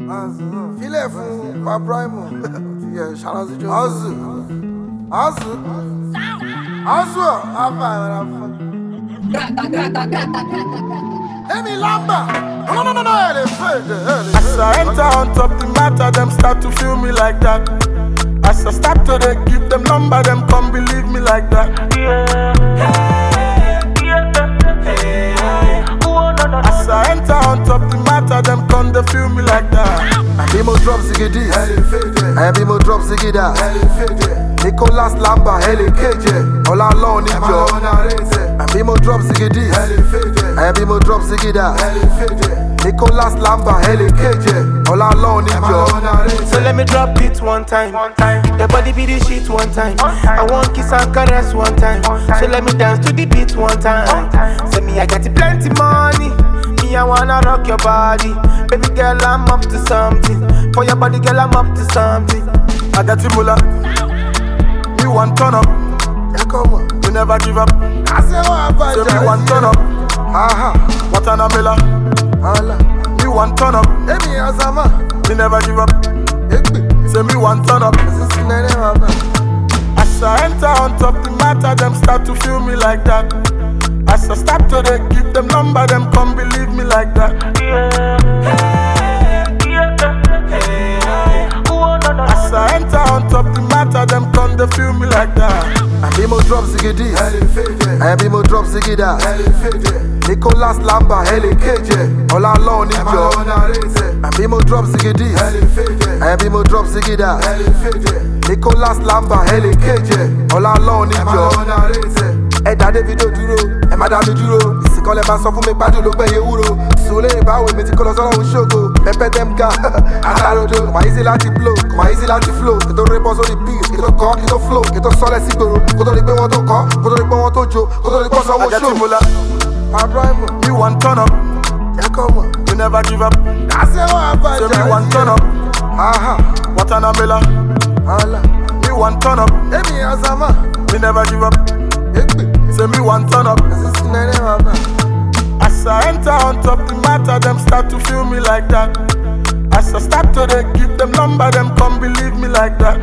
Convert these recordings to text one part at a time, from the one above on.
Filẹ̀ fún Paprimo. Ṣàlọ́sí jọ. Ọ̀sùn. Àfà ẹ̀rọ fún. Emi Lamba. No, ẹ̀ fẹ́. As I enter on top the matter, them start to feel me like that. As I start to they give them number, them come believe me like that. As I enter on top the matter, them come they feel me like that. Be mo drop ziggy this, be mo drop ziggy that. Nicolas Lamba, Heli KJ, all alone in Joe. Be mo drop ziggy this, be mo drop ziggy that. Nicolas Lamba, Heli KJ, all alone in Joe. So let me drop it one time. The body be the shit one time. I want kiss and caress one time. So let me dance to the beat one time. Say me I got plenty money. Me I wanna rock your body. Baby girl I'm up to something. For your body girl I'm up to something. I got you mula. Me one turn up. Yeah, come on. We never give up. I say what about Say me one turn up. What an amela. Me one turn up. Emi Azama. Me never give up. Say me one turn up. As I enter on top the matter, them start to feel me like that. As I start to they give them number, them come believe me like that. As I enter on top the matter, them come they feel me like that. Be mo drop ziggy this, be mo drop ziggy that. Nicolas Lamba, Heli KJ, all alone in Joe. Be mo drop ziggy this, be mo drop ziggy that. Nicolas Lamba, Heli KJ, all alone in Joe. Ẹ̀dá Davido dúró, ẹ̀ má dá mi dúró. Ìsìnkọ́lẹ̀ máa sọ fún mi gbádùn ló gbẹ̀yẹ wúro. Sùlẹ̀ ìbáwò mi ti kọ́ lọ sọ́rọ̀ ń ṣògo. Pẹpẹ dem ga, àtàròdo. Kò máa easy láti blow, kò máa easy láti flow. Kí tó rí bọ́ sórí beat, kí tó kọ́, kí tó flow. Kí tó sọ́lẹ̀ sí gbòòrò, kó tó rí pé wọ́n tó kọ́. Kó tó rí pé wọ́n tó jó, kó tó rí pé wọ́n sanwó show. Ajatimula, Paprimo, me one turn up. yeah come on. We never give up. I say what about Say me one turn up. What an amela. Me one turn up. Emi Azama. Me never give up. Say me one turn up. As I enter on top the matter, them start to feel me like that. As I start to they give them number, them come believe me like that.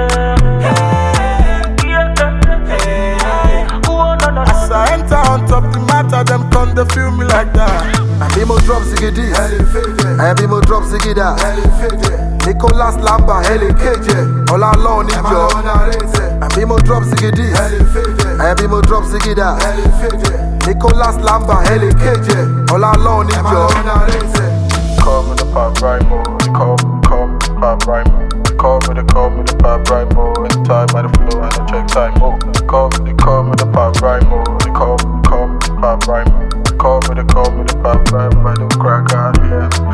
As I enter on top the matter, them come they feel me like that. Be mo drop ziggy this, be mo drop ziggy that. Nicolas Lamba, Heli KJ, all alone in Joe. Be mo drop ziggy this, be mo drop ziggy that. Nicolas Lamba, Heli KJ, all alone in Joe. Call me the Paprimo, call me the Paprimo. Call me the Paprimo. Anytime I the flow and I check time. Call me the Paprimo. Call me the Paprimo. I don't crack out here.